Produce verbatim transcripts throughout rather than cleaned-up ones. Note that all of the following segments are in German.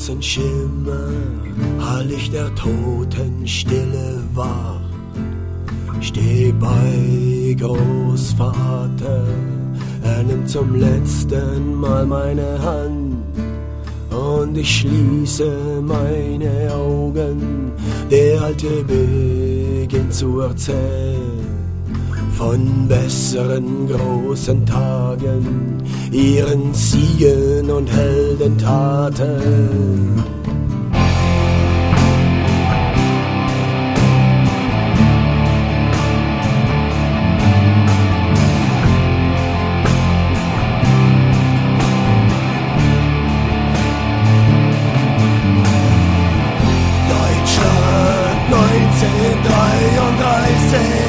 schwarzen Schimmer hall ich der Totenstille wach. Steh bei Großvater, er nimmt zum letzten Mal meine Hand und ich schließe meine Augen. Der Alte beginnt zu erzählen von besseren großen Tagen, ihren Siegen und Heldentaten. Deutschland neunzehnhundertdreiunddreißig.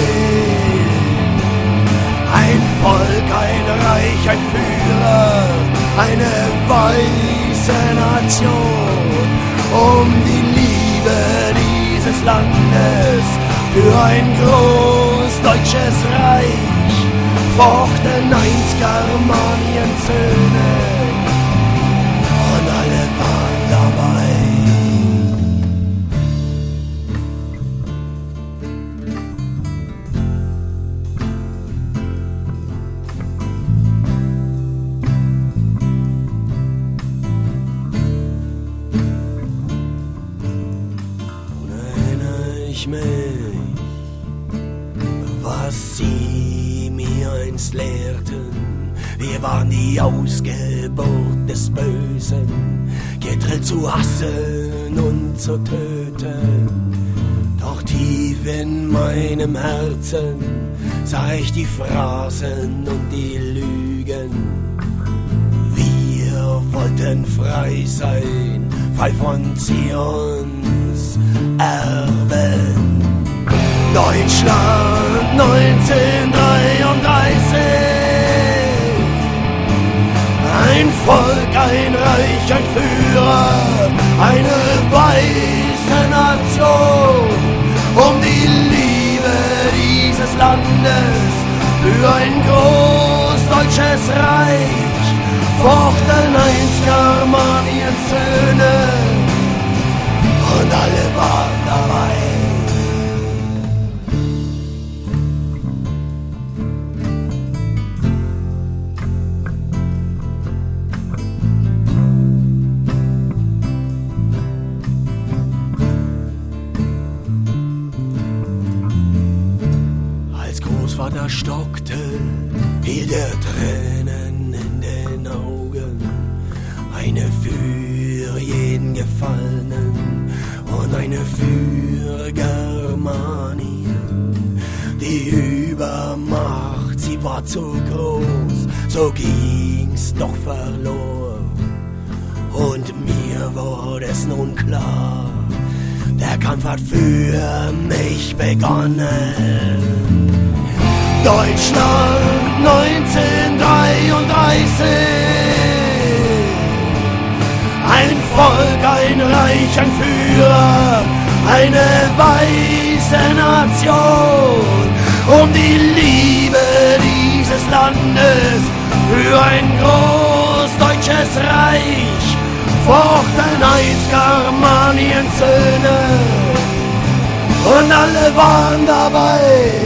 Ein Volk, ein Reich, ein Führer, eine weiße Nation. Um die Liebe dieses Landes für ein großdeutsches Reich fochten einst Germaniens Söhne und alle waren dabei. Mich, was sie mir einst lehrten. Wir waren die Ausgeburt des Bösen, gedrillt zu hassen und zu töten. Doch tief in meinem Herzen sah ich die Phrasen und die Lügen. Wir wollten frei sein, frei von Zions Erben. Deutschland neunzehnhundertdreiunddreißig. Ein Volk, ein Reich, ein Führer, eine weiße Nation. Um die Liebe dieses Landes für ein großdeutsches Reich fochten einst Germaniens Söhne und alle waren dabei. Als Großvater stockte, hielt er Tränen in den Augen, eine für jeden Gefallenen und eine für Germanien. Die Übermacht, sie war zu groß, so ging's doch verloren. Und mir wurde es nun klar, der Kampf hat für mich begonnen. Deutschland neunzehnhundertdreiunddreißig. Ein Volk, ein Reich, ein Führer, eine weiße Nation. Um die Liebe dieses Landes für ein großdeutsches Reich fochten einst Germaniens Söhne und alle waren dabei.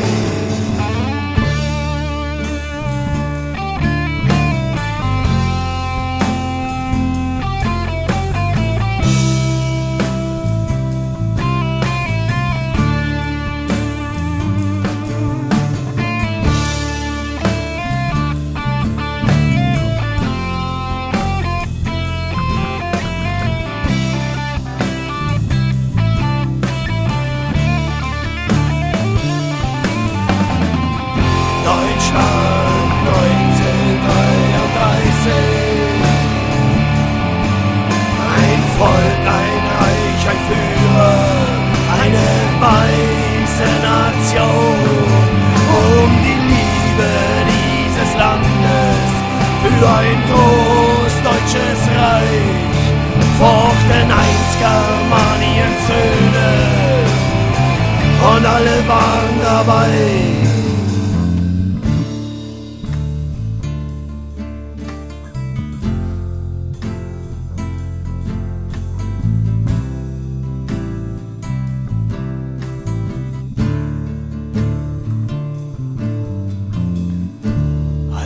Ein Volk, ein Reich, ein Führer, eine weiße Nation. Um die Liebe dieses Landes für ein großdeutsches Reich fochten einst Germaniens Söhne und alle waren dabei.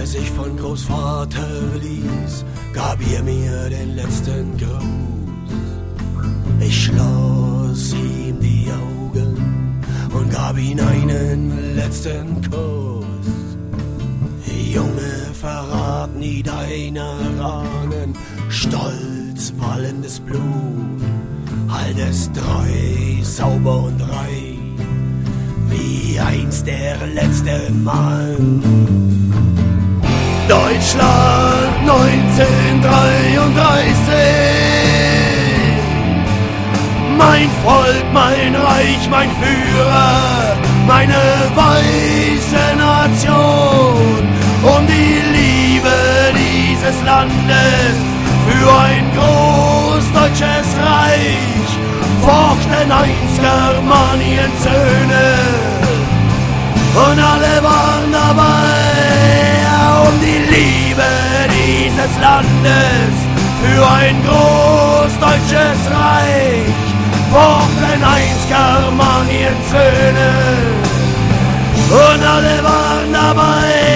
er sich von Großvater ließ, gab er mir den letzten Gruß. Ich schloss ihm die Augen und gab ihm einen letzten Kuss. Junge, verrat nie deine Ahnen, stolz wallendes Blut, halt es treu, sauber und rein, wie einst der letzte Mann. Deutschland neunzehnhundertdreiunddreißig, mein Volk, mein Reich, mein Führer, meine weiße Nation, um die Liebe dieses Landes für ein großdeutsches Reich fochten einst Germaniens Söhne und alle waren dabei, um die Liebe dieses Landes für ein großdeutsches Reich fochten einst Germaniens Söhne und alle waren dabei.